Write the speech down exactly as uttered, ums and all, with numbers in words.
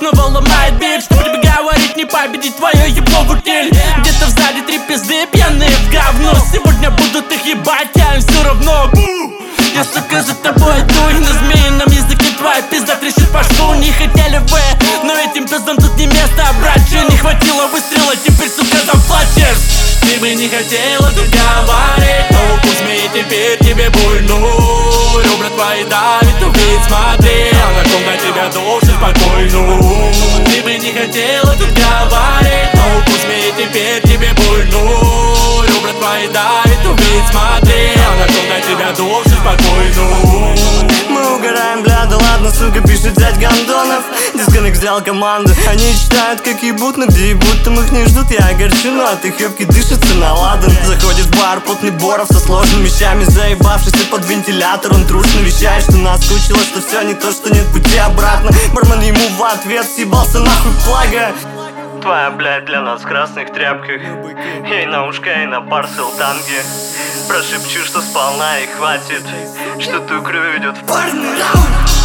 снова ломает бит. Что тебе говорить, не победить твое ебло в утиль. Где-то в зале три пизды пьяные в говно. Сегодня будут их ебать, я им все равно. Я, сука, за тобой иду, и на змеином языке твоя пизда трещит по шву. Не хотели вы, но этим пиздам тут не место, братья. Не хватило выстрела, теперь, сука, заплатишь. Ты бы не хотела тут говорить, но укус змеи теперь тебе больно. Ребра твои давит, увидь, смотри, она ком на тебя должен спокойно. Ты бы не хотела тут говорить, но укус змеи теперь тебе больно. Ребра твои давит, увидь, смотри, она ком на тебя должен спокойно. Мы угораем, бля, да ладно, сука, пишет дядь Гондонов. Дисконнект взял команду, они читают, как ебут, но где ебут, там их не ждут. Я огорчу, но от их ёбки дышится наладан. Заходит в бар потный Боров со сложными вещами, заебавшийся под вентилятор. Он трушно вещает, что наскучило, что все не то, что нет пути обратно. Бармен ему в ответ съебался нахуй плага. Твоя, блядь, для нас в красных тряпках. Ей на ушко, ей на парсел танги. Прошепчу, что сполна и хватит, что ту кровь ведет в парный раунд.